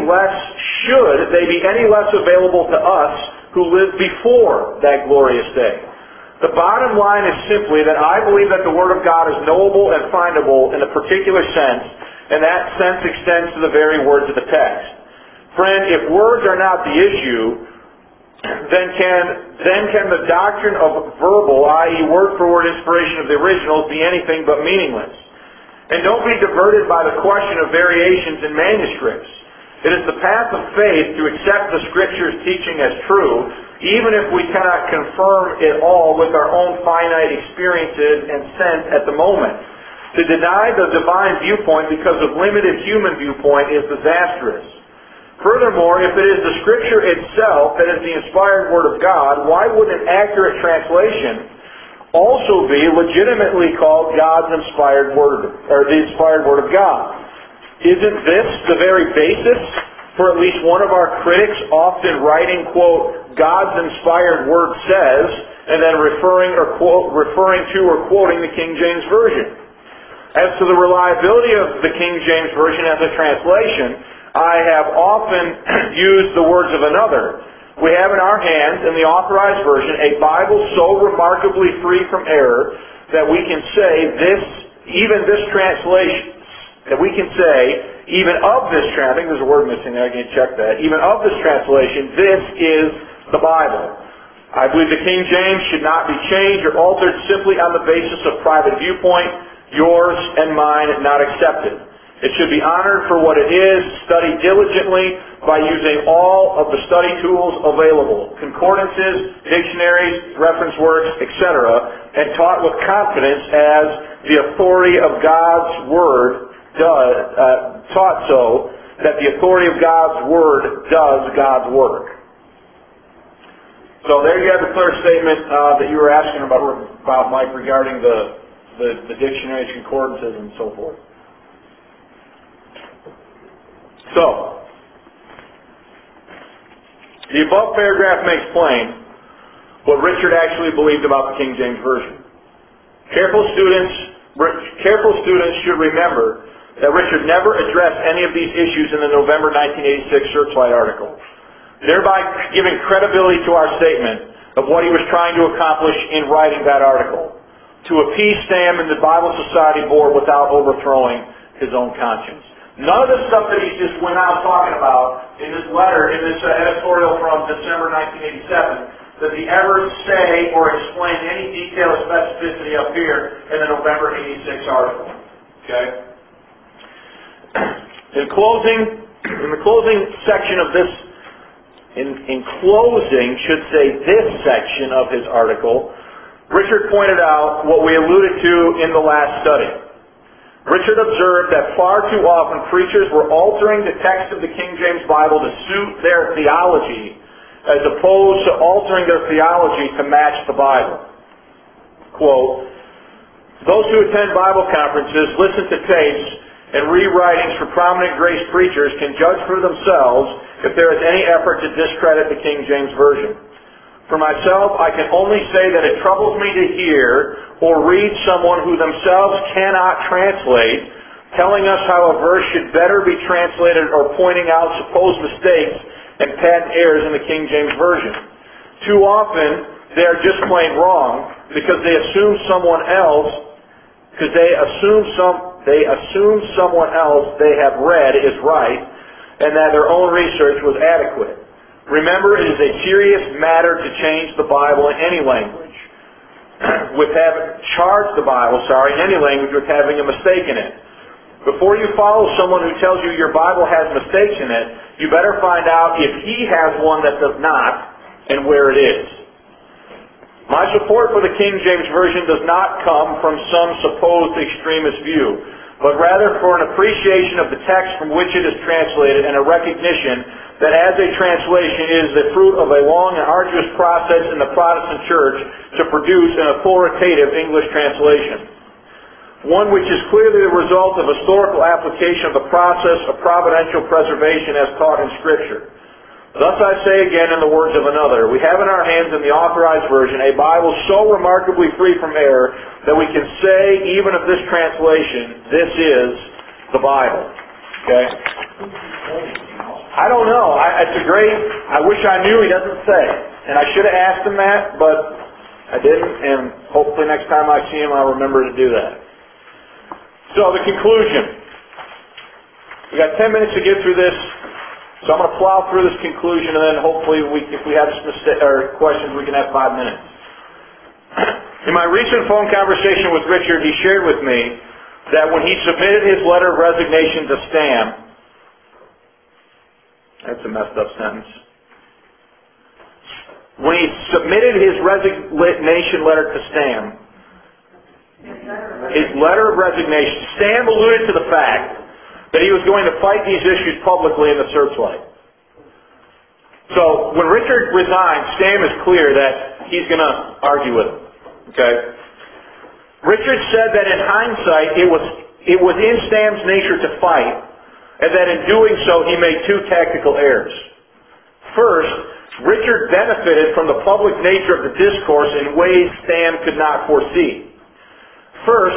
less available to us who lived before that glorious day? The bottom line is simply that I believe that the Word of God is knowable and findable in a particular sense, and that sense extends to the very words of the text. Friend, if words are not the issue, then can the doctrine of verbal, i.e. word-for-word inspiration of the originals, be anything but meaningless. And don't be diverted by the question of variations in manuscripts. It is the path of faith to accept the Scripture's teaching as true, even if we cannot confirm it all with our own finite experiences and sense at the moment. To deny the divine viewpoint because of limited human viewpoint is disastrous. Furthermore, if it is the Scripture itself that is the inspired Word of God, why would an accurate translation also be legitimately called God's inspired Word, or the inspired Word of God? Isn't this the very basis for at least one of our critics often writing, quote, God's inspired Word says, and then referring to or quoting the King James Version? As to the reliability of the King James Version as a translation, I have often used the words of another. We have in our hands, in the Authorized Version, a Bible so remarkably free from error that we can say even of this translation, I think there's a word missing there, I can check that. Even of this translation, this is the Bible. I believe the King James should not be changed or altered simply on the basis of private viewpoint, yours and mine not accepted. It should be honored for what it is, studied diligently by using all of the study tools available, concordances, dictionaries, reference works, etc., and taught with confidence as the authority of God's Word taught so that the authority of God's Word does God's work. So there you have the clear statement that you were asking about, Mike, regarding the dictionaries, concordances, and so forth. So, the above paragraph makes plain what Richard actually believed about the King James Version. Careful students should remember that Richard never addressed any of these issues in the November 1986 Searchlight article, thereby giving credibility to our statement of what he was trying to accomplish in writing that article, to appease Sam and the Bible Society Board without overthrowing his own conscience. None of the stuff that he just went out talking about in this letter, in this editorial from December 1987, does he ever say or explain any detail or specificity up here in the November 86 article. Okay? In the closing section of this, in closing, should say this section of his article, Richard pointed out what we alluded to in the last study. Richard observed that far too often preachers were altering the text of the King James Bible to suit their theology, as opposed to altering their theology to match the Bible. Quote, those who attend Bible conferences, listen to tapes, and rewritings for prominent grace preachers can judge for themselves if there is any effort to discredit the King James Version. For myself, I can only say that it troubles me to hear or read someone who themselves cannot translate telling us how a verse should better be translated or pointing out supposed mistakes and patent errors in the King James Version. Too often, they are just plain wrong because they assume someone else they have read is right and that their own research was adequate. Remember, it is a serious matter to change the Bible in any language, charge the Bible, in any language with having a mistake in it. Before you follow someone who tells you your Bible has mistakes in it, you better find out if he has one that does not and where it is. My support for the King James Version does not come from some supposed extremist view, but rather for an appreciation of the text from which it is translated and a recognition that as a translation it is the fruit of a long and arduous process in the Protestant Church to produce an authoritative English translation. One which is clearly the result of historical application of the process of providential preservation as taught in Scripture. Thus I say again in the words of another, we have in our hands in the Authorized Version a Bible so remarkably free from error that we can say, even of this translation, this is the Bible. Okay? I don't know. I wish I knew. He doesn't say. And I should have asked him that, but I didn't, and hopefully next time I see him I'll remember to do that. So the conclusion. We got 10 minutes to get through this. So I'm going to plow through this conclusion, and then hopefully, if we have questions, we can have 5 minutes. In my recent phone conversation with Richard, he shared with me that when he submitted his letter of resignation to Sam, That's a messed up sentence. When he submitted his resignation letter to Stam, his letter of resignation, Stam alluded to the fact that he was going to fight these issues publicly in the Searchlight. So when Richard resigned, Stam is clear that he's going to argue with him. Okay? Richard said that in hindsight, it was in Stam's nature to fight, and that in doing so he made two tactical errors. First, Richard benefited from the public nature of the discourse in ways Stam could not foresee. First,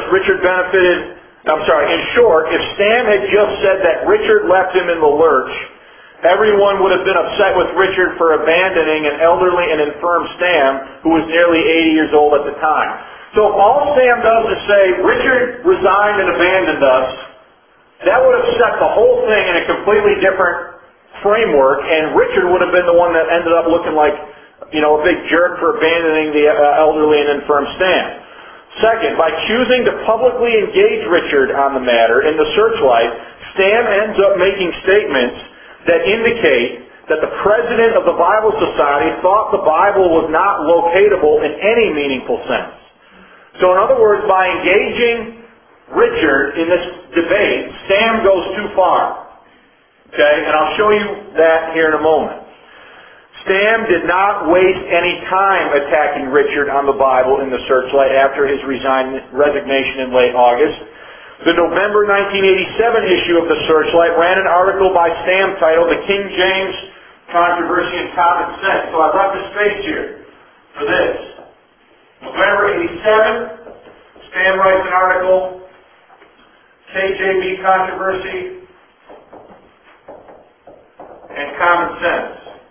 in short, if Stam had just said that Richard left him in the lurch, everyone would have been upset with Richard for abandoning an elderly and infirm Stam who was nearly 80 years old at the time. So if all Stam does is say, Richard resigned and abandoned us, that would have set the whole thing in a completely different framework, and Richard would have been the one that ended up looking like, a big jerk for abandoning the elderly and infirm Stam. Second, by choosing to publicly engage Richard on the matter in the Searchlight, Stam ends up making statements that indicate that the president of the Bible Society thought the Bible was not locatable in any meaningful sense. So in other words, by engaging Richard in this debate, Stam goes too far. Okay, and I'll show you that here in a moment. Stam did not waste any time attacking Richard on the Bible in the Searchlight after his resignation in late August. The November 1987 issue of the Searchlight ran an article by Stam titled "The King James Controversy and Common Sense." So I've left a space here for this. November 87, Stam writes an article, KJV Controversy and Common Sense.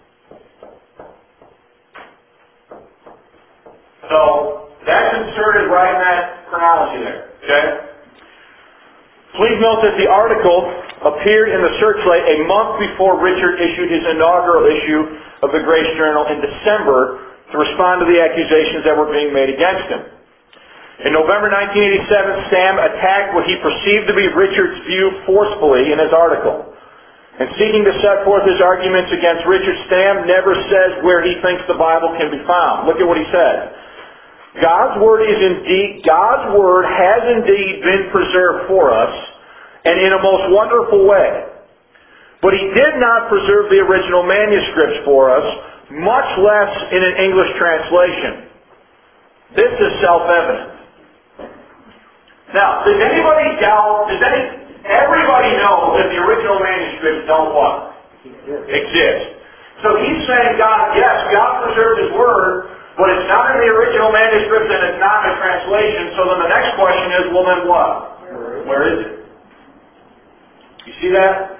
So, that's inserted right in that chronology there, okay? Please note that the article appeared in the Searchlight a month before Richard issued his inaugural issue of the Grace Journal in December to respond to the accusations that were being made against him. In November 1987, Stam attacked what he perceived to be Richard's view forcefully in his article. And seeking to set forth his arguments against Richard, Stam never says where he thinks the Bible can be found. Look at what he said. God's Word has indeed been preserved for us, and in a most wonderful way. But He did not preserve the original manuscripts for us, much less in an English translation. This is self-evident. Now, does anybody doubt, everybody knows that the original manuscripts don't what? Exist. So he's saying, God preserved His Word, but it's not in the original manuscripts and it's not in a translation. So then the next question is, well then what? Where is it? You see that?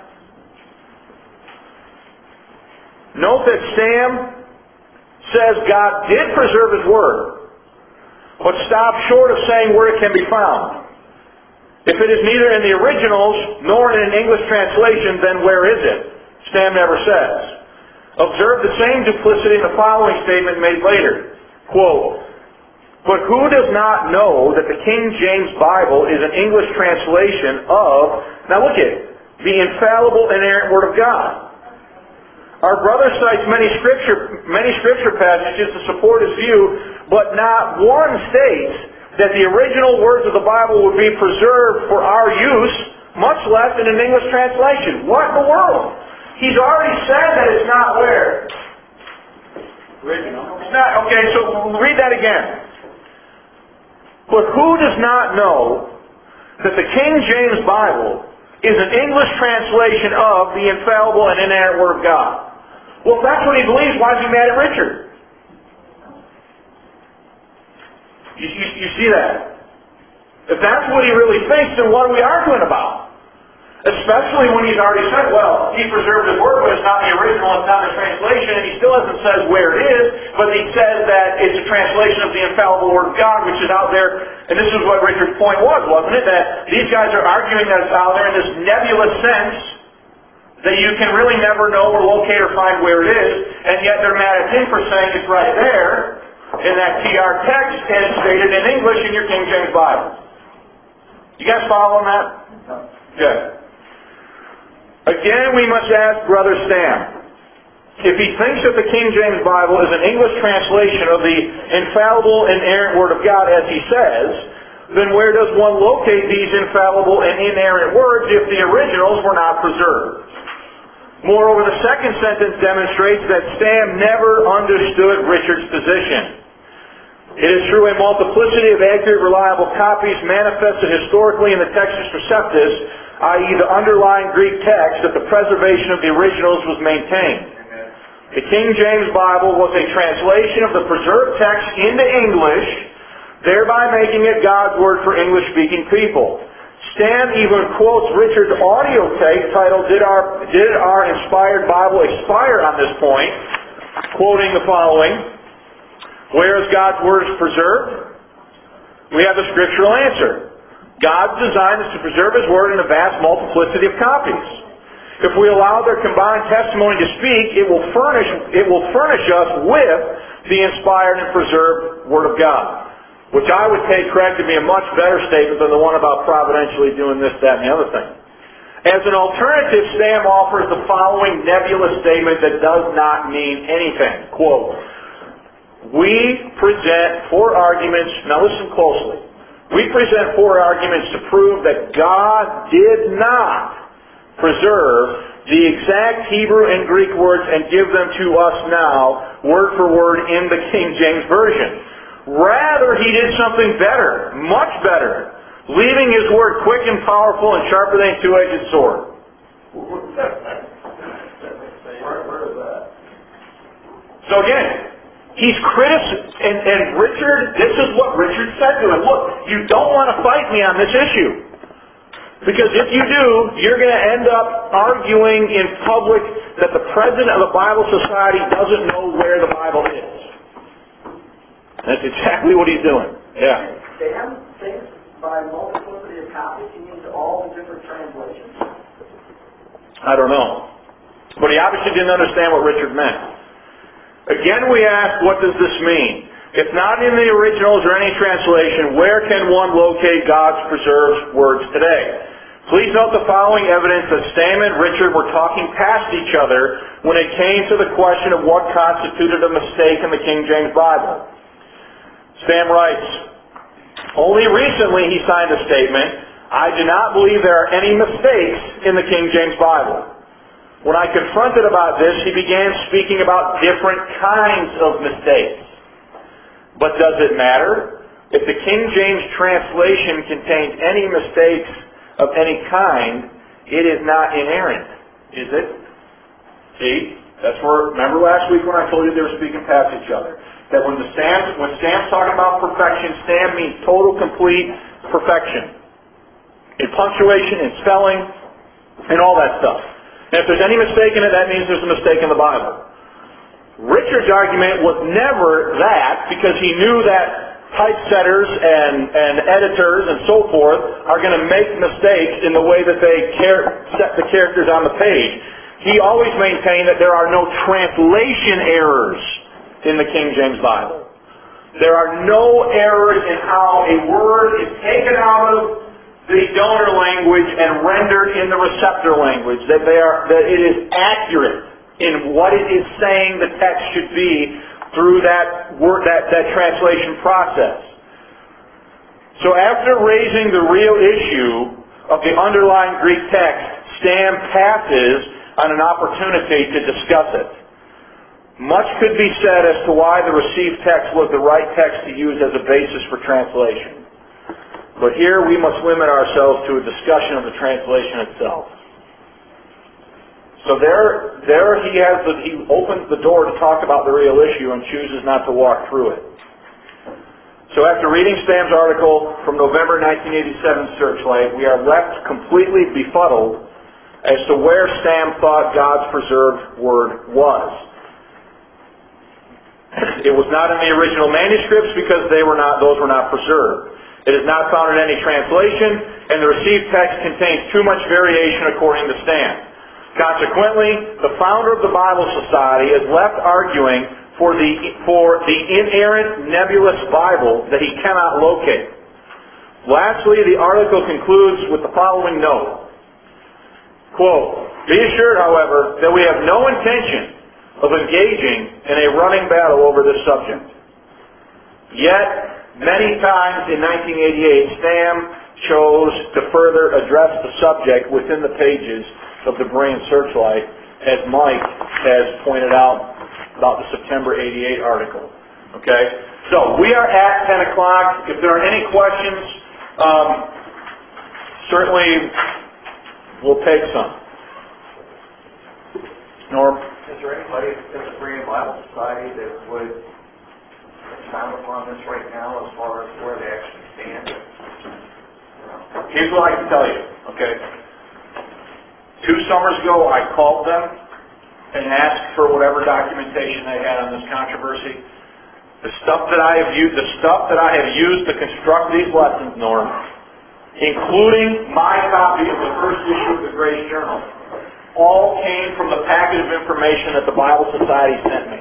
Note that Stam says God did preserve His Word, but stops short of saying where it can be found. If it is neither in the originals nor in an English translation, then where is it? Stam never says. Observe the same duplicity in the following statement made later. Quote, "But who does not know that the King James Bible is an English translation of," now look at it, "the infallible, inerrant Word of God? Our brother cites many scripture passages to support his view, but not one states that the original words of the Bible would be preserved for our use, much less in an English translation." What in the world? He's already said that it's not where? Original. It's not, okay, so read that again. "But who does not know that the King James Bible is an English translation of the infallible and inerrant Word of God?" Well, if that's what he believes, why is he mad at Richard? You see that? If that's what he really thinks, then what are we arguing about? Especially when he's already said, well, he preserved His Word, but it's not the original, it's not the translation, and he still hasn't said where it is, but he says that it's a translation of the infallible Word of God, which is out there, and this is what Richard's point was, wasn't it? That these guys are arguing that it's out there in this nebulous sense, that you can really never know or locate or find where it is, and yet they're mad at him for saying it's right there, in that TR text, and it's stated in English in your King James Bible. You guys following that? Good. Again, we must ask Brother Stam, if he thinks that the King James Bible is an English translation of the infallible, inerrant Word of God, as he says, then where does one locate these infallible and inerrant words if the originals were not preserved? Moreover, the second sentence demonstrates that Stam never understood Richard's position. It is through a multiplicity of accurate, reliable copies manifested historically in the Textus Receptus, i.e. the underlying Greek text, that the preservation of the originals was maintained. The King James Bible was a translation of the preserved text into English, thereby making it God's Word for English-speaking people. Stam even quotes Richard's audio tape titled, Did Our Inspired Bible Expire on this point? Quoting the following, where is God's Word preserved? We have the scriptural answer. God's design is to preserve His Word in a vast multiplicity of copies. If we allow their combined testimony to speak, it will furnish us with the inspired and preserved Word of God, which I would take, Craig, to be a much better statement than the one about providentially doing this, that, and the other thing. As an alternative, Stam offers the following nebulous statement that does not mean anything. Quote, we present four arguments, now listen closely, we present four arguments to prove that God did not preserve the exact Hebrew and Greek words and give them to us now, word for word, in the King James Version. Rather, He did something better, much better, leaving His Word quick and powerful and sharper than a two-edged sword. Where is that? So again, he's and Richard, this is what Richard said to him. Look, you don't want to fight me on this issue. Because if you do, you're going to end up arguing in public that the president of the Bible Society doesn't know where the Bible is. That's exactly what he's doing. Yeah. Stam thinks by multiplicity of copies he means all the different translations? I don't know. But he obviously didn't understand what Richard meant. Again, we ask, what does this mean? If not in the originals or any translation, where can one locate God's preserved words today? Please note the following evidence that Stam and Richard were talking past each other when it came to the question of what constituted a mistake in the King James Bible. Stam writes, only recently he signed a statement, I do not believe there are any mistakes in the King James Bible. When I confronted about this, he began speaking about different kinds of mistakes. But does it matter? If the King James translation contains any mistakes of any kind, it is not inerrant, is it? See? That's where, remember last week when I told you they were speaking past each other? That when Stam's talking about perfection, Stam means total, complete perfection. In punctuation, in spelling, and all that stuff. And if there's any mistake in it, that means there's a mistake in the Bible. Richard's argument was never that, because he knew that typesetters and editors and so forth are going to make mistakes in the way that they set the characters on the page. He always maintained that there are no translation errors in the King James Bible. There are no errors in how a word is taken out of the donor language and rendered in the receptor language. That it is accurate in what it is saying the text should be through that translation process. So after raising the real issue of the underlying Greek text, Stam passes on an opportunity to discuss it. Much could be said as to why the received text was the right text to use as a basis for translation. But here we must limit ourselves to a discussion of the translation itself. So there he opens the door to talk about the real issue and chooses not to walk through it. So after reading Stam's article from November 1987 Searchlight, we are left completely befuddled as to where Stam thought God's preserved Word was. It was not in the original manuscripts because those were not preserved. It is not found in any translation, and the received text contains too much variation according to Stam. Consequently, the founder of the Bible Society is left arguing for the inerrant, nebulous Bible that he cannot locate. Lastly, the article concludes with the following note. Quote, Be assured, however, that we have no intention of engaging in a running battle over this subject. Yet, many times in 1988, Sam chose to further address the subject within the pages of the Berean Searchlight, as Mike has pointed out about the September 88 article. Okay? So, we are at 10 o'clock. If there are any questions, certainly we'll take some. Norm? Is there anybody in the Berean Bible Society that would expound upon this right now as far as where they actually stand? Here's what I can tell you, okay? 2 summers ago, I called them and asked for whatever documentation they had on this controversy. The stuff that I have used to construct these lessons, Norm, including my copy of the first issue of the Grace Journal, all came from the packet of information that the Bible Society sent me.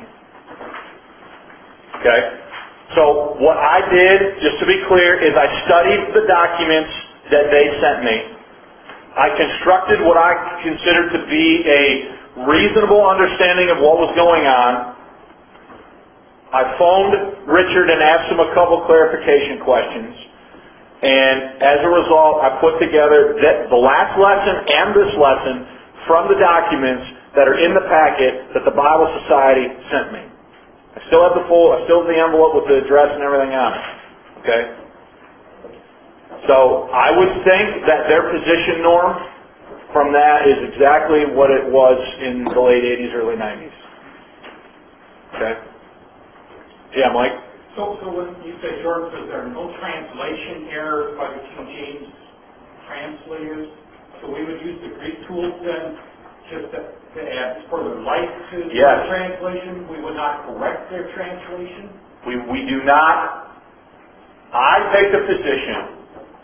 Okay? So what I did, just to be clear, is I studied the documents that they sent me. I constructed what I considered to be a reasonable understanding of what was going on. I phoned Richard and asked him a couple clarification questions. And as a result, I put together the last lesson and this lesson from the documents that are in the packet that the Bible Society sent me. I still have the envelope with the address and everything on it. Okay? So I would think that their position, Norm, from that is exactly what it was in the late 80s, early 90s. Okay? Yeah, Mike? So when you say, Jordan, says there are no translation errors by the King James translators, so we would use the Greek tools then just to add further light to their translation? We would not correct their translation? We do not. I take the position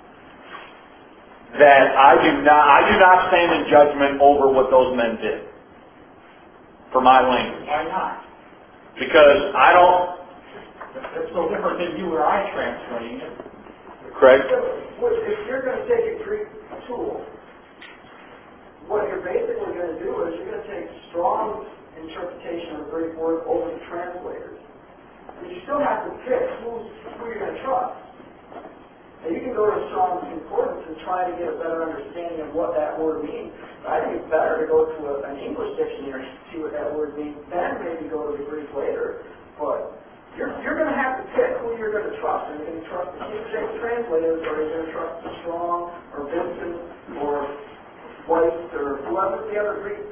that I do not stand in judgment over what those men did for my language. Why not? Because I don't... That's no different than you or I translating it. Craig? If you're going to take a Greek tool, what you're basically going to do is you're going to take strong interpretation of Greek word over the translators. But you still have to pick who you're going to trust. And you can go to Strong's Concordance and try to get a better understanding of what that word means. I think it's better to go to an English dictionary to see what that word means, then maybe go to the Greek later. But you're going to have to pick who you're going to trust. Are you going to trust the King James translators, or are you going to trust Strong, or Vincent, or White, or whoever the other Greek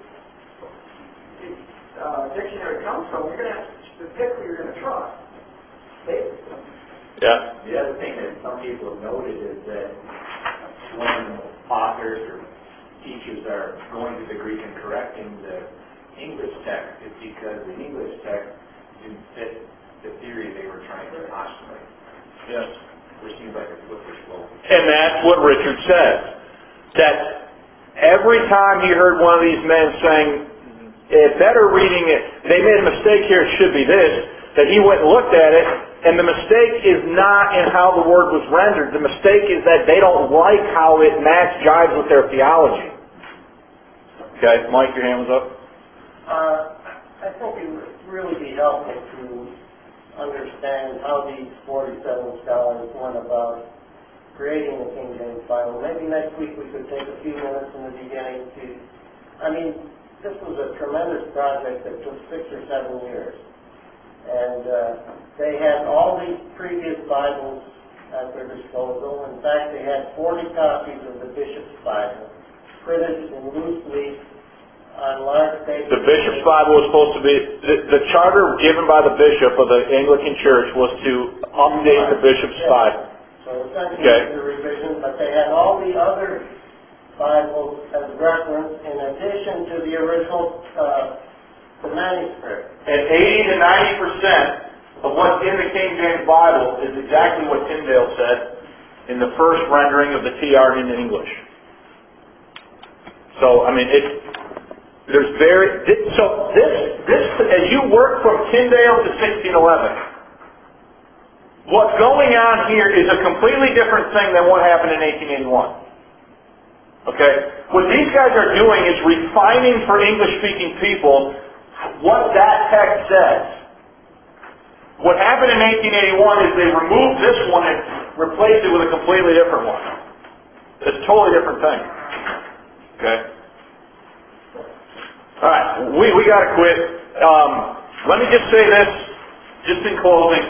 dictionary comes from? You're going to have to pick who you're going to trust, basically. Yeah. The other thing that some people have noted is that when authors or teachers are going to the Greek and correcting the English text, it's because the English text didn't fit the theory they were trying to postulate. Yes. Which seems like a slippery slope. And that's what Richard said. That every time he heard one of these men saying, better reading it, they made a mistake here, it should be this, that he went and looked at it, and the mistake is not in how the word was rendered. The mistake is that they don't like how it jives with their theology. Okay, Mike, your hand was up. I think it would really be helpful to understand how these 47 scholars went about creating the King James Bible. Maybe next week we could take a few minutes in the beginning to... this was a tremendous project that took 6 or 7 years. And they had all these previous Bibles at their disposal. In fact, they had 40 copies of the Bishop's Bible, printed in loose leaf on large paper. The Bishop's Bible was supposed to be... The charter given by the Bishop of the Anglican Church was to update the Bishop's Bible. So essentially the revision, but they had all the other Bibles as reference in addition to the original the manuscript. And 80 to 90% of what's in the King James Bible is exactly what Tyndale said in the first rendering of the TR into English. So, this, as you work from Tyndale to 1611, what's going on here is a completely different thing than what happened in 1881. Okay? What these guys are doing is refining for English-speaking people what that text says. What happened in 1881 is they removed this one and replaced it with a completely different one. It's a totally different thing. Okay? Alright, we gotta quit. Let me just say this, just in closing.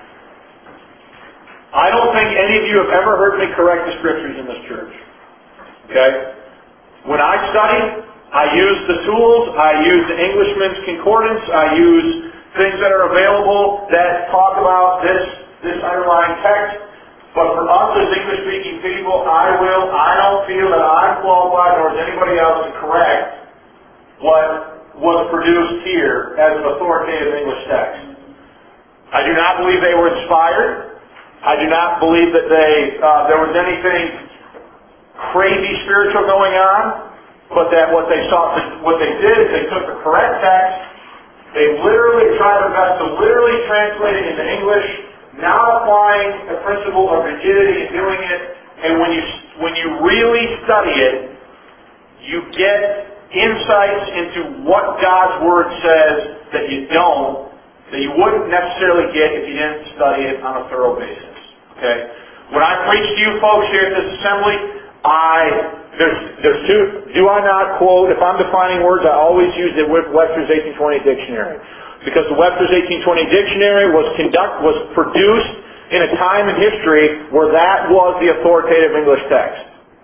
I don't think any of you have ever heard me correct the scriptures in this church. Okay? When I study, I use the tools, I use the Englishman's Concordance, I use things that are available that talk about this underlying text. But for us as English-speaking people, I don't feel that I'm qualified, nor is anybody else, to correct what was produced here as an authoritative English text. I do not believe they were inspired. I do not believe that there was anything crazy spiritual going on, but that what they did is they took the correct text, they literally tried their best to literally translate it into English, not applying the principle of rigidity in doing it, and when you really study it, you get insights into what God's Word says that you wouldn't necessarily get if you didn't study it on a thorough basis. Okay? When I preach to you folks here at this assembly, there's two, do I not quote, if I'm defining words, I always use the Webster's 1820 dictionary. Because the Webster's 1820 dictionary was produced in a time in history where that was the authoritative English text.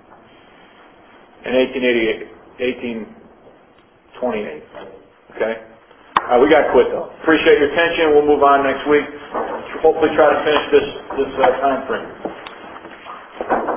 In 1828. Okay? We got to quit though. Appreciate your attention. We'll move on next week. Hopefully try to finish this time frame.